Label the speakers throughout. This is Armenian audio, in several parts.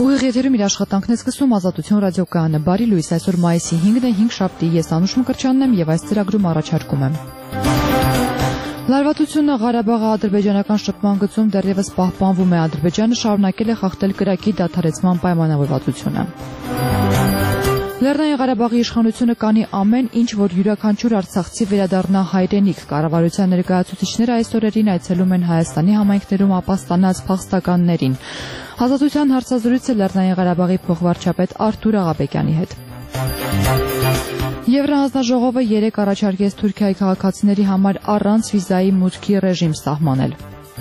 Speaker 1: Ուղիղ եթերում իր աշխատանքն է սկսում Ազատություն ռադիոկայանը։ Բարի լույս, այսօր մայիսի 5-ն է, 5 շաբթի, ես Անուշ Մկրտչյանն եմ եւ այս ծրագրում առաջարկում եմ։ Լարվածությունը Ղարաբաղի ադրբեջանական շփման գծում դեռևս պահպանվում է, Ադրբեջանը շարունակել է խախտել կրակի դադարեցման պայմանավորվածությունը։ Լեռնային Ղարաբաղի իշխանությունը կանի ամեն ինչ, որ յուրաքանչյուր արցախցի վերադառնա հայրենիք։ Կառավարության ներկայացուցիչները այս օրերին այցելում են Հայաստանի համայնքներում ապաստանած փախստականներին։ Ազատության հարցազրույցը Լեռնային Ղարաբաղի փոխվարչապետ Արթուր Աղաբեկյանի հետ։ Եվրահանձնաժողովը 3 առաջարկեց Թուրքիայի քաղաքացիների համար առանց վիզայի մուտքի ռեժիմ սահմանել։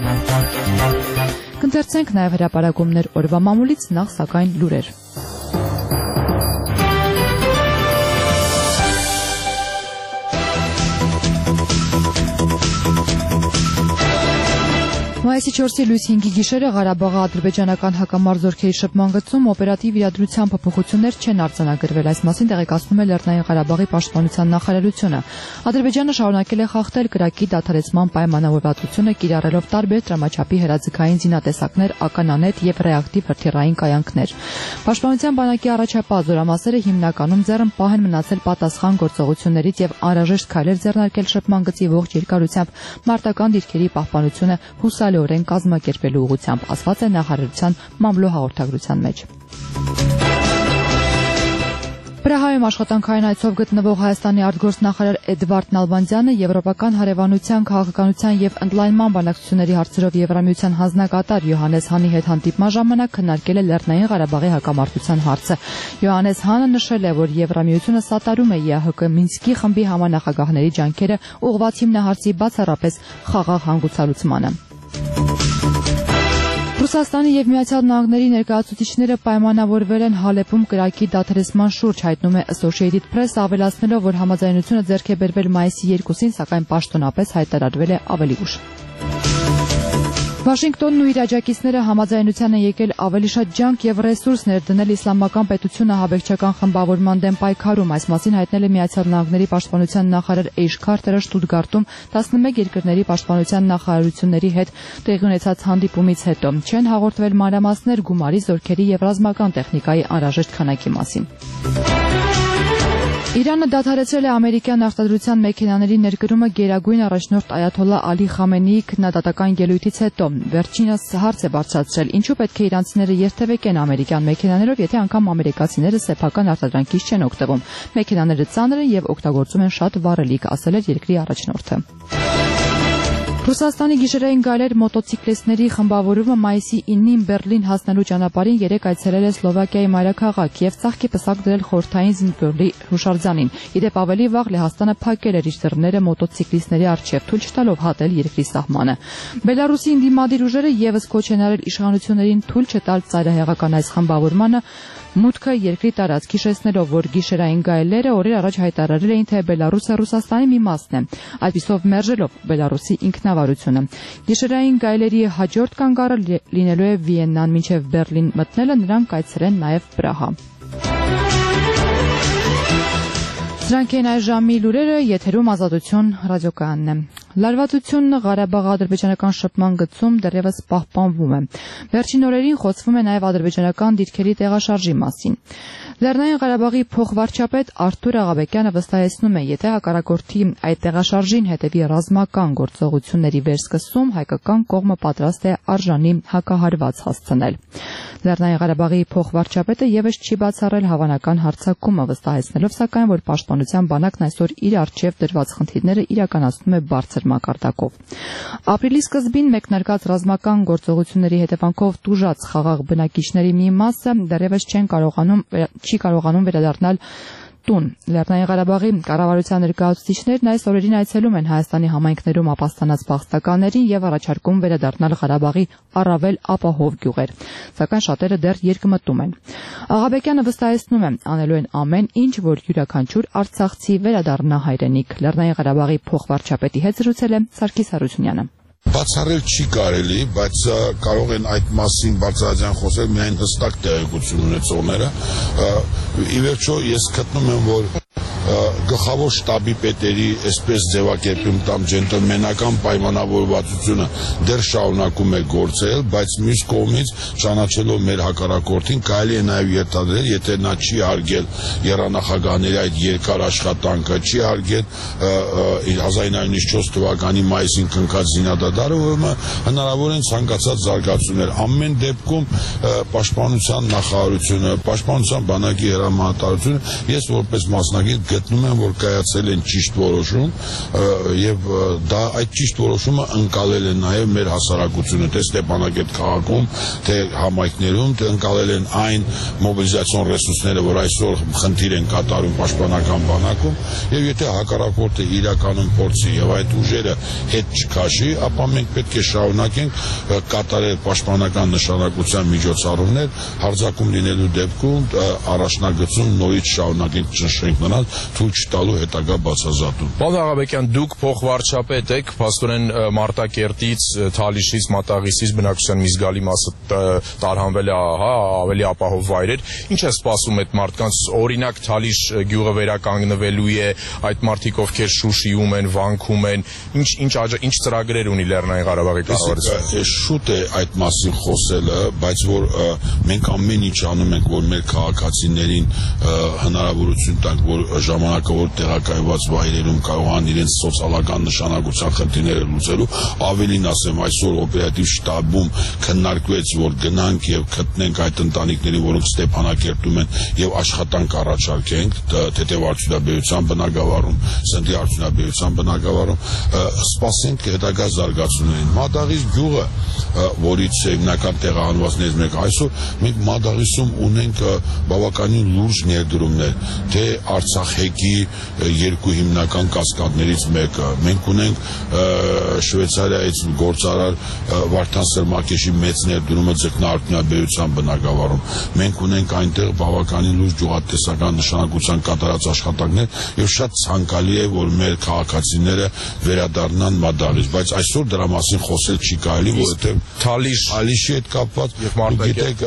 Speaker 1: Կընթերցենք նաև հրապարակումներ օրվա մամուլից, նախ սակայն լուրեր։ Մայիսի 4-ի լույս 5-ի գիշերը Ղարաբաղի ադրբեջանական հակամարտ զորքերի շփման գծում օպերատիվ իրադրության փոփոխություններ չեն արձանագրվել, այս մասին տեղեկացնում է Լեռնային Ղարաբաղի պաշտպանության նախարարությունը։ Ադրբեջանը շարունակել է խախտել կրակի դադարեցման պայմանավորվածությունը, կիրառելով տարբեր դրամաչափի հրաձգային զինատեսակներ, ականանետ եւ ռեակտիվ հրթիռային կայանքներ։ Պաշտպանության բանակի առաջապահ զորամասերը հիմնականում ձեռնպահ են մնացել պատասխան գործողություններից եւ անհրաժեշտ քայլեր ձեռնարկել շփման գծի ողջ երկարությամբ մարտական դիրքերի պահպանությունը հուսալիորեն կազմակերպելու ուղղությամբ, ասված է նախարարության մամլո հաղորդագրության մեջ։ Պրահայում աշխատանքային այցով գտնվող Հայաստանի արտգործնախարար Էդվարդ Նալբանդյանը եվրոպական հարևանության, քաղաքականության եւ ընդլայնման բանակցությունների հարցերով Եվրամիության հանձնակատար Յոհաննես Հանի հետ հանդիպման ժամանակ քննարկել է Լեռնային Ղարաբաղի հակամարտության հարցը։ Յոհաննես Հանը նշել է, որ Եվրամիությունը սատարում է ԵԱՀԿ Մինսկի խմբի համանախագահների ջանքերը ուղղված հիմնահարցի բացառապես խաղաղ հանգուցալուծմանը։ Ռուսաստանի եւ Միացյալ Նահանգների ներկայացուցիչները պայմանավորվել են Հալեպում կրակի դադարեցման շուրջ, հայտնում է Associated Press, ավելացնելով, որ համաձայնությունը ձեռք է բերվել մայիսի 2-ին, սակայն պաշտոնապես հայտարարվել է ավելի ուշ։ Վաշինգտոնն ու իր աջակիցները համաձայնության են եկել ավելի շատ ջանք եւ ռեսուրս ներդնել իսլամական պետությունը հաբեկչական խմբավորման դեմ պայքարում, այս մասին հայտնել է Միացյալ Նահանգների պաշտպանության նախարար Էյշ Քարթերը Շտուտգարտում 11 երկրների պաշտպանության նախարարությունների հետ տեղի ունեցած հանդիպումից հետո։ Չեն հաղորդվել մանրամասներ գումարի, զորքերի եւ ռազմական տեխնիկայի անհրաժեշտ քանակի մասին։ Իրանը դադարեցրել է ամերիկյան արտադրության մեքենաների ներկրումը գերագույն առաջնորդ Այաթոլլա Ալի Խամենեիի քննադատական ելույթից հետո։ Վերջինս հարց է բարձրացրել, ինչու պետք է իրանցիները երթևեկեն ամերիկյան մեքենաներով, եթե անգամ ամերիկացիները սեփական արտադրանքից չեն օգտվում։ Մեքենաները ծանր են եւ օգտագործում են շատ վառելիք, ասել էր երկրի առաջնորդը։ Ռուսաստանի գիշերային գայլեր մոտոցիկլիստների խմբավորումը մայիսի 9-ին Բեռլին հասնելու ճանապարհին 3 այցելել է Սլովակիայի մայրաքաղաք եւ ծաղկի պսակ դրել խորհրդային զինվորի հուշարձանին։ Իդեպ ավելի վաղ Լեհաստանը փակել էր իր դռները մոտոցիկլիստների առջև, թույլ չտալով հատել երկրի սահմանը։ Բելարուսի ինդիմադիր ուժերը եւս կոչ են արել իշխանություններին թույլ չտալ ծայրահեղական այս խմբավորմանը մուտքը երկրի տարածք, հիշեցնելով, որ գիշերային գայլերը օրեր առաջ հայտարարել էին, թե Բելարուսը Ռուսաստանի մի մասն է, այդպիսով մերժելով Բելարուսի ինքնավարությունը։ Գիշերային գայլերի հաջորդ կանգառը լինելու է Վիեննան, մինչև Բեռլին մտնելը նրանք կայցելեն նաև Պրահա։ Սրանք են այս ժամի լուրերը, եթերում Ազատություն ռադիոկայանն է։ Լարվածությունն Ղարաբաղի ադրբեջանական շփման գծում դեռևս պահպանվում է։ Վերջին օրերին խոսվում է նաև ադրբեջանական դիրքերի տեղաշարժի մասին։ Լեռնային Ղարաբաղի փոխվարչապետ Արթուր Աղաբեկյանը վստահեցնում է, եթե հակառակորդի այդ տեղաշարժին հետևի ռազմական գործողությունների վերսկսում, հայկական կողմը պատրաստ է արժանի հակահարված հասցնել։ Լեռնային Ղարաբաղի փոխվարչապետը եւս չի բացառել հավանական հարձակումը, վստահեցնելով սակայն, որ պաշտպանության բանակն այսօր իր առջև դրված խնդիրները իրականացնում է բարձր մակարդակով։ Ապրիլի սկզբին մեկնարկած ռազմական գործողությունների հետևանքով տուժած խաղաղ բնակիչների մի մասը դեռևս չի կարողանում վերադառնալ տուն։ Լեռնային Ղարաբաղի կառավարության ներկայացուցիչներն այս օրերին այցելում են Հայաստանի համայնքներում ապաստանած փախստականներին եւ առաջարկում վերադառնալ Ղարաբաղի առավել ապահով գյուղեր, սակայն շատերը դեռ երկմտում են։ Աղաբեկյանը վստահեցնում է, անելու են ամեն ինչ, որ յուրաքանչյուր արցախցի վերադառնա հայրենիք։ Լեռնային Ղարաբաղի փոխվարչապետի հետ զրուցել է Սարգիս Հարությունյանը։
Speaker 2: Բացառել չի կարելի, բայց կարող են այդ մասին բարձրաձայն խոսել միայն հստակ տեղեկություն ունեցողները։ Ի վերջո ես գտնում եմ, որ գլխավոր շտաբի պետերի այսպես ձևակերպում կամ ջենտլմենական պայմանավորվածությունը դեռ շարունակում է գործել, բայց մյուս կողմից ճանաչելով մեր հակառակորդին կարելի է նաև ենթադրել, եթե նա չի հարգել եռանախագահների այդ երկար աշխատանքը, չի հարգել 1994 թվականի մայիսին կնքած զինադադարը, հնարավոր են ցանկացած զարգացումներ։ Ամեն դեպքում պաշտպանության նախարարությունը, պաշտպանության բանակի հրամանատարությունը ես որպես մասնագետ գտնում եմ, որ կայացել են ճիշտ որոշում եւ դա այդ ճիշտ որոշումը ընկալել է նաեւ մեր հասարակությունը, թե Ստեփանակերտ քաղաքում, թե համայնքներում, թե ընկալել են այն մոբիլիզացիոն ռեսուրսները, որ այսօր խնդիր են կատարում պաշտպանական բանակում, եւ եթե հակառակորդը իրականում փորձի եւ այդ ուժերը հետ չքաշի, ապա մենք պետք է շարունակենք կատարել պաշտպանական նշանակության միջոցառումներ, հարձակում լինելու դեպքում առաջնագծում նորից շարունակենք ճնշենք նրանց, թույլ չտալու հետագա բացազատում։
Speaker 3: Պարոն Աղաբեկյան, դուք փոխվարչապետ եք, փաստորեն Մարտակերտից, Թալիշից, Մատաղիսից բնակչության մի զգալի մասը տարհանվել է ավելի ապահով վայրեր։ Ինչ է սպասում այդ մարդկանց, օրինակ Թալիշ գյուղը վերականգնվելու է, այդ մարդիկ ովքեր Շուշիում են, Վանքում են, ինչ ծրագրեր ունի Լեռնային Ղարաբաղի կառավարությունը։
Speaker 2: Շուտ է այդ մասին խոսելը, բայց որ մենք ամեն ինչ անում ենք, որ մեր քաղաքացիներին հնարավորություն տանք, որ ժամանակավոր տեղակայված վայրերում կարողան իրենց սոցիալական նշանակության խնդիրները լուծելու, ավելին ասեմ, այսօր օպերատիվ շտաբում քննարկվեց, որ գնանք եւ գտնենք այդ ընտանիքներին, որոնք Ստեփանակերտում են եւ աշխատանք առաջարկենք թեթևարդյունաբերության բնակավարում, սննդի արդյունաբերության բնակավարում, սպասենք հետագա զարգացումներին։ Մադաղիս գյուղը, որից հիմնական տեղահանվածներից մեկը, այսօր մենք Մադաղիսում ունենք բավականին լուրջ ներդրումներ, թե Արցախի երկու հիմնական կասկադներից մեկը, մենք ունենք Շվեյցարիայից գործարար Վարդան Սրմակեշի մեծ ներդրումը ձկնարդյունաբերության բնակավարում, մենք ունենք այնտեղ բավականին լուրջ գյուղատնտեսական նշանակության կատարած աշխատանքներ եւ շատ ցանկալի է, որ մեր քաղաքացիները վերադառնան Մադաղից, բայց այսօր դրա մասին խոսել չի կարելի, որովհետեւ Թալիշի հետ կապված գիտեք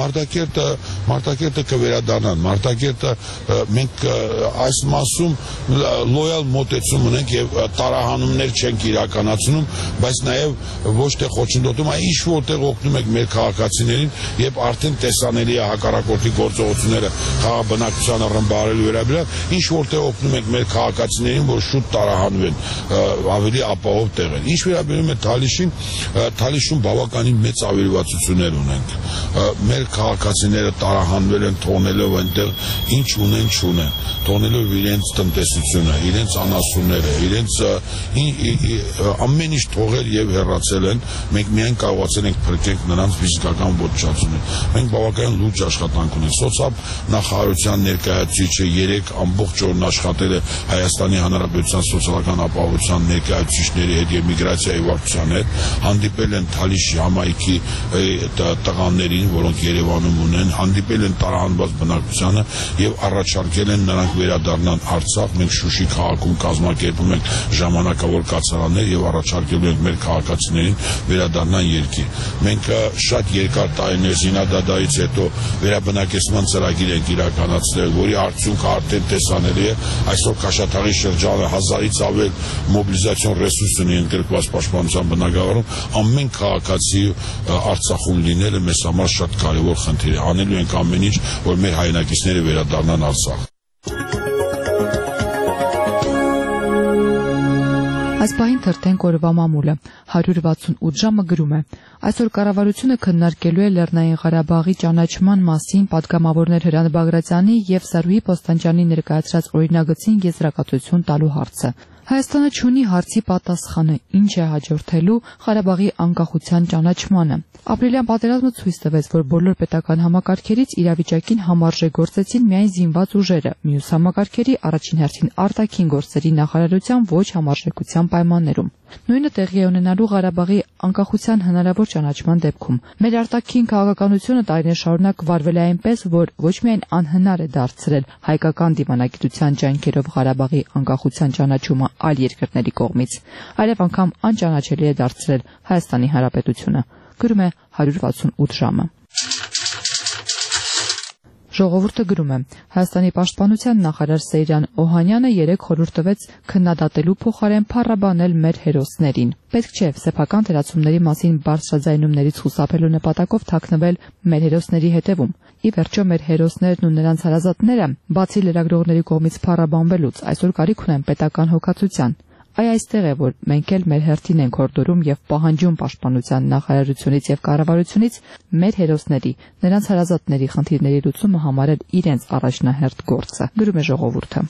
Speaker 2: Մարտակերտը կվերադառնան, Մարտակերտը մենք այս մասում լոյալ մոտեցում ունենք եւ տարահանումներ չենք իրականացնում, բայց նաեւ ոչ թե խոչընդոտում, այլ ինչ որտեղ օգնում ենք մեր քաղաքացիներին եւ արդեն տեսանելի է հակառակորդի գործողությունները խաղաբնակչությանը ռմբարելու վերաբերյալ, ինչ որտեղ օգնում ենք մեր քաղաքացիներին, որ շուտ տարահանվեն ավելի ապահով տեղեր։ Ինչ վերաբերում է Թալիշին, Թալիշում բավականին մեծ ավերվածություններ ունենք։ Մեր քաղաքացիները տարահանվել են, թողնելով այնտեղ ինչ ունեն, չունեն, թողնելով իրենց տնտեսությունը, իրենց անասունները, իրենց ամեն ինչ թողել եւ հեռացել են, մենք միայն կարողացել ենք փրկենք նրանց ֆիզիկական ոչնչացումը։ Մենք բավականին լուրջ աշխատանք ունենք։ Սոցիալ նախարարության ներկայացուցիչը 3 ամբողջ օրն աշխատել է Հայաստանի Հանրապետության սոցիալական ապահովության ներկայացուցիչների հետ եւ միգրացիայի վարչության հետ, հանդիպել են Թալիշի համայնքի տղաներին, որոնք Երևանում ունեն, հանդիպել են տարահանված բնակչությանը եւ առաջարկել են նրանք վերադառնան Արցախ։ Մենք Շուշի քաղաքում կազմակերպում ենք ժամանակավոր կացարաններ եւ առաջարկելու ենք մեր քաղաքացիներին վերադառնան երկիր։ Մենք շատ երկար տարիներ զինադադարից հետո վերաբնակեցման ծրագիր ենք իրականացրել, որի արդյունքը արդեն տեսանելի է։ Այսօր Քաշաթաղի շրջանը 1000-ից ավել մոբիլիզացիոն ռեսուրս ունի ընդգրկված պաշտպանության բնակավարում, ամեն քաղաքացի Արցախում լինելը մեզ համար շատ կարևոր խնդիր է։ Անելու ենք ամեն ինչ, որ մեր հայրենակիցները վերադառնան Արցախ։
Speaker 1: Այս պահին թերթենք օրվա մամուլը 168 ժամը գրում է. այսօր կառավարությունը քննարկելու է Լեռնային Ղարաբաղի ճանաչման մասին պատգամավորներ Հրանտ Բագրատյանի եւ Սարուհի Պոստանջյանի ներկայացրած օրինագծին եզրակացություն տալու հարցը։ Հայաստանը չունի հարցի պատասխանը, ինչ է հաջորդելու Ղարաբաղի անկախության ճանաչմանը։ Ապրիլյան պատերազմը ցույց տվեց, որ բոլոր պետական համակարգերից իրավիճակին համարժեգործեցին միայն զինված ուժերը, մյուս համակարգերի առաջին հերթին արտաքին գործերի նախարարության ոչ համարժեքության պայմաններում։ Նույնը տեղի է ունենալու Ղարաբաղի անկախության հնարավոր ճանաչման դեպքում։ Մեր արտաքին քաղաքականությունը տարիներ շարունակ վարվել է այնպես, որ ոչ միայն անհնար է դարձրել հայկական դիվանագիտության ջանքերով Ղարաբաղի անկախության ճանաչումը այլ երկրների կողմից, այլև անգամ անճանաչելի է դարձրել Հայաստանի Հանրապետությունը։ Գրում է 168 ժամը։ Ժողովուրդը գրում է. Հայաստանի պաշտպանության նախարար Սեյրան Օհանյանը երեկ խորհուրդ տվեց քննադատելու փոխարեն փառաբանել մեր հերոսներին։ Պետք չէ սեփական թերացումների մասին բարձրաձայնումներից խուսափելու նպատակով թաքնվել մեր հերոսների հետևում։ Ի վերջո մեր հերոսներն ու նրանց հարազատները, բացի լրագրողների կողմից փառաբանվելուց, այսօր կարիք ունեն պետական հոգացության։ Այստեղ է, որ մենք էլ մեր հերթին ենք հորդորում եւ պահանջում պաշտպանության նախարարությունից եւ կառավարությունից մեր հերոսների, նրանց հարազատների խնդիրների լուծումը համարել իրենց առաջնահերթ գործը, գրում է ժողովուրդը։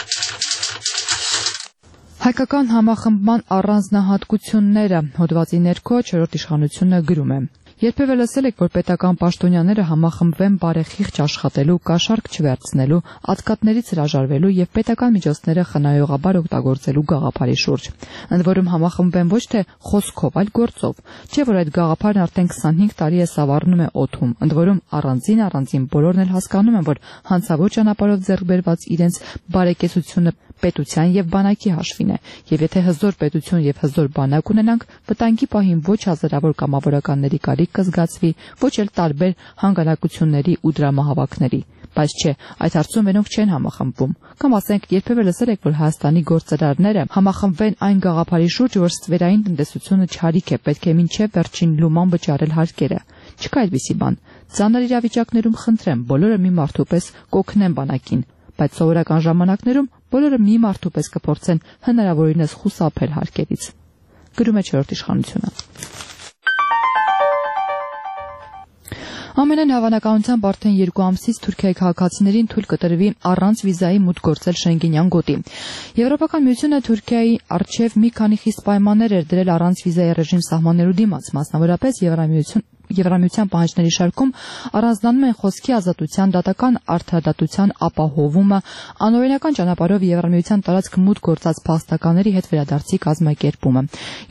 Speaker 1: Հայկական համախմբման առանձնահատկությունները հոդվածի ներքո 4-րդ իշխանությունը գրում է. Երբևէ լսել եք, որ պետական պաշտոնյաները համախմբվեն բարեխիղճ աշխատելու, կաշառք չվերցնելու, ածկատներից հրաժարվելու եւ պետական միջոցները խնայողաբար օգտագործելու գաղափարի շուրջ։ Ընդ որում համախմբվեն ոչ թե խոսքով, այլ գործով։ Չէ՞ որ այդ գաղափարն արդեն 25 տարի է սավառնում է օդում։ Ընդ որում առանձին բոլորն էլ հասկանում են, որ հանցավոր ճանապարհով ձեռք բերված իրենց բարեկեցությունը պետության եւ բանակի հաշվին է, եւ եթե հզոր պետություն եւ հզոր բանակ ունենանք, վտանգի պահին ոչ հազարավոր կամավորականների կարիք կզգացվի, ոչ էլ տարբեր հանգանակությունների ու դրամահավաքների։ Բայց չէ, այդ հարցում մենոնք չեն համախմբվում։ Կամ ասենք, երբևէ լսել եք, որ Հայաստանի գործարարները համախմբվեն այն գաղափարի շուրջ, որ ստվերային տնտեսությունը չարիք է, պետք է մինչև վերջին լուման վճարել հարկերը։ Չկա այդպիսի բան։ Ծանր իրավիճակներում խնդրեմ, բոլորը մի մարդու պես կօգնեն բանակին, բայց սովորական ժամանակներում բոլորը մի մարդու պես կփորձեն հնարավորինս խուսափել հարկերից, գրում է 4-րդ իշխանությունը։ Ամենայն հավանականությամբ արդեն 2 ամսից Թուրքիայի քաղաքացիներին թույլ կտրվի առանց վիզայի մուտք գործել Շենգենյան գոտի։ Եվրոպական միությունը Թուրքիայի առջև մի քանի խիստ պայմաններ էր դրել առանց վիզայի ռեժիմ սահմանելու դիմաց, մասնավորապես Եվրամիության պահանջների շարքում առանձնանում են խոսքի ազատության, դատական արդարադատության ապահովումը, անօրինական ճանապարհով Եվրամիության տարածք մուտք գործած փախստականների հետ վերադարձի կազմակերպումը։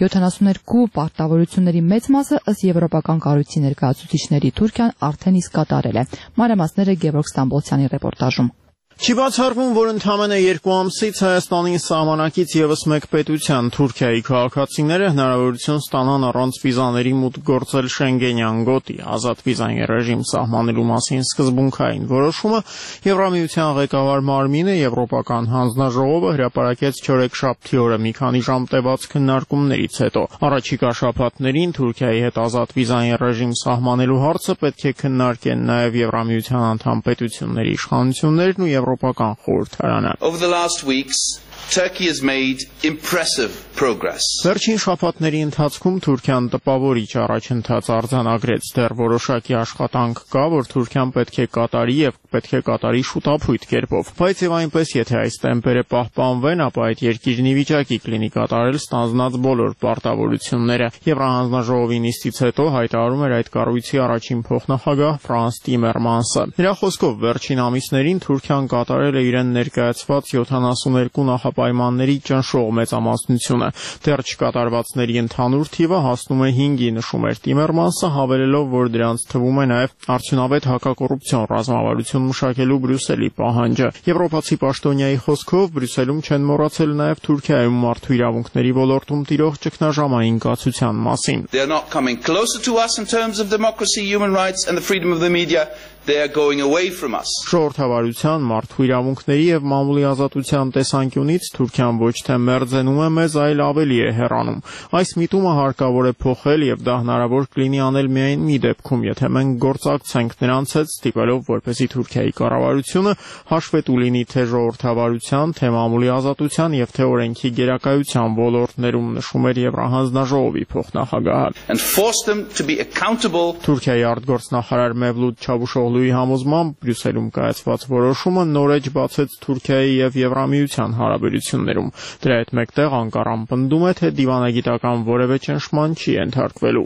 Speaker 1: 72 պարտավորությունների մեծ մասը ըստ եվրոպական կառույցի ներկայացուցիչների Թուրքիան արդեն իսկ կատարել է։ Մանրամասները Գևորգ Ստամբոլցյանի ռեպորտաժում։
Speaker 4: Չի բացառվում, որ ընդամենը 2 ամսից Հայաստանի սահմանակից եւս մեկ պետության Թուրքիայի քաղաքացիները հնարավորություն ստանան առանց վիզաների մուտք գործել Շենգենյան գոտի։ Ազատ վիզային ռեժիմ սահմանելու մասին սկզբունքային որոշումը Եվրամիության ղեկավար մարմինը Եվրոպական հանձնաժողովը հրապարակեց չորեքշաբթի օրը մի քանի ժամ տևած քննարկումներից հետո։ Առաջիկա շաբաթներին Թուրքիայի հետ ազատ վիզային ռեժիմ սահմանելու հարցը պետք է քննարկեն նաեւ Եվրամիության անդամ պետությունների իշխանություններն ու Եվրոպական խորհրդարանը։
Speaker 5: Over the last weeks, Turkey has made impressive progress.
Speaker 4: Վերջին շաբաթների ընթացքում Թուրքիան տպավորիչ առաջընթաց արձանագրեց, դեռ որոշակի աշխատանք կա, որ Թուրքիան պետք է կատարի եւ պետք է կատարի շուտափույթ կերպով։ Բայց եւ այնպես, եթե այս տեմպերը պահպանվեն, ապա այդ երկիրն ի վիճակի կլինի կատարել ստանձնած բոլոր պարտավորությունները։ Եվրահանձնաժողովի նիստից հետո հայտարարում էր այդ կառույցի առաջին փոխնախագահ Ֆրանս Տիմերմանսը։ Նրա խոսքով վերջին ամիսներին Թուրքիան կատարել է իրեն ներկայացված 72 նախապայմանների ճնշող մեծամասնությունը։ Դեռ չկատարվածների ընդհանուր թիվը հասնում է 5-ի, նշում էր Տիմերմանսը, հավելելով, որ դրանց թվում է նաև արդյունավետ հակակոռուպցիոն ռազմավարություն մշակելու Բրյուսելի պահանջը։ Եվրոպացի պաշտոնյայի խոսքով Բրյուսելում չեն մոռացել նաև Թուրքիայում մարդու իրավունքների ոլորտում տիրող ճգնաժամային կացության մասին։
Speaker 5: They are not coming closer to us in terms of democracy, human rights and the freedom of the media. They are going away from us.
Speaker 4: Ժողովրդավարության, մարդու իրավունքների եւ մամուլի ազատության տեսանկյունից Թուրքիան ոչ թե մերձենում է մեզ, այլ ավելի է հեռանում։ Այս միտումը հարկավոր է փոխել եւ դա հնարավոր կլինի անել միայն մի դեպքում, եթե մենք գործակցենք նրանց հետ, ստիպելով որպեսզի Թուրքիայի կառավարությունը հաշվետու լինի թե ժողովրդավարության, թե մամուլի ազատության եւ թե օրենքի գերակայության ոլորտներում, նշում էր Եվրահանձնաժողովի փոխնախագահը։
Speaker 5: And force them to be accountable.
Speaker 4: Թուրքիայի արտգործնախարար Մևլութ Չավուշօղլուի համոզմամբ Բրյուսելում կայացված որոշումը նոր էջ բացեց Թուրքիայի եւ Եվրամիության հարաբերություններում։ Դրա հետ մեկտեղ Անկարան պնդում է, թե դիվանագիտական որևէ ճնշման չի ենթարկվելու։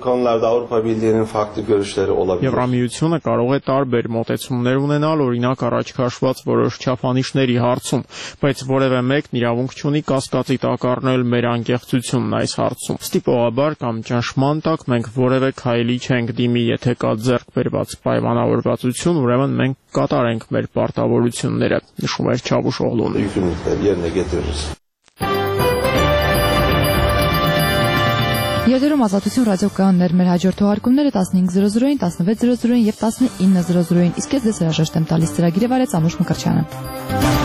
Speaker 4: Եվրամիությունը կարող է տարբեր մոտեցումներ ունենալ, օրինակ առաջ քաշված որոշ չափանիշների հարցում, բայց որևէ մեկն իրավունք չունի կասկածի տակ առնել մեր անկեղծությունն այս հարցում։ Ստիպողաբար կամ ճնշման տակ մենք որևէ քայլի չենք դիմի, եթե կա ձեռք բերված պայմանավորվածություն, ուրեմն մենք կատարենք մեր պարտավորությունները, նշում էր Չավուշօղլուն։
Speaker 1: Եթերում Ազատություն ռադիոկայաններ, մեր հաջորդ թողարկումները 15:00-ին, 16:00-ին եւ 19:00-ին։ Իսկ ես ձեզ հրաժեշտ եմ տալիս ծրագիրը վարեց Անուշ Մկրտչյանը։